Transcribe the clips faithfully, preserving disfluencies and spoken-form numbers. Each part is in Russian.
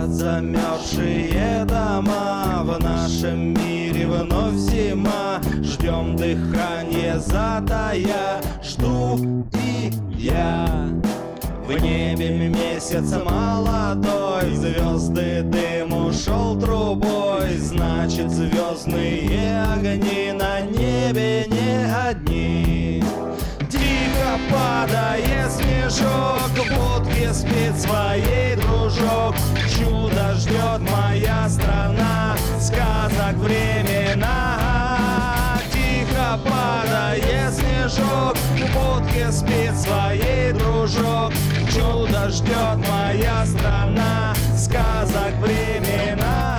Горят замерзшие дома, в нашем мире вновь зима. Ждем дыхание затая, жду и я. В небе месяц молодой, звезды дым ушел трубой. Значит, звездные огни на небе не одни. Тихо падает снежок, в будке спит своей дружок. Чудо ждет моя страна, сказок времена. Тихо падает снежок, в будке спит своей дружок. Чудо ждет моя страна, сказок времена.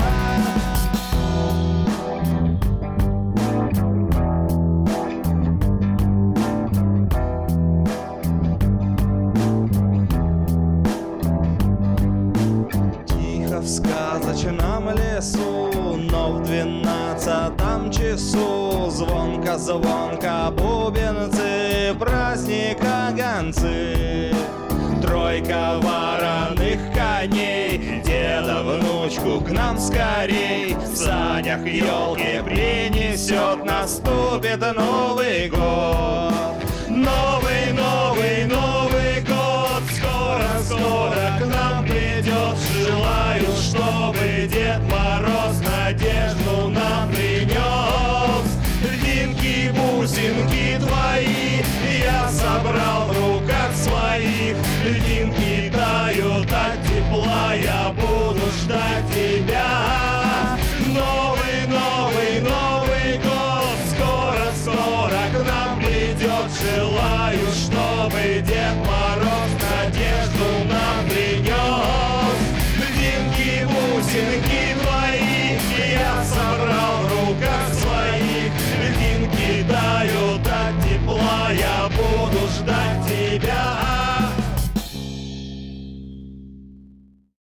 В сказочном лесу, но в двенадцатом часу звонко-звонко бубенцы, праздника гонцы. Тройка вороных коней, деда внучку к нам скорей. В санях елки принесет, наступит Новый год. Новый, новый, Новый год скоро-скоро к нам придет. Желаю, чтобы Дед Мороз надежду нам принес. Льдинки, бусинки твои я собрал в руках своих. Льдинки тают от тепла, я буду ждать тебя. Новый, новый, Новый год скоро-скоро к нам придет. Желаю,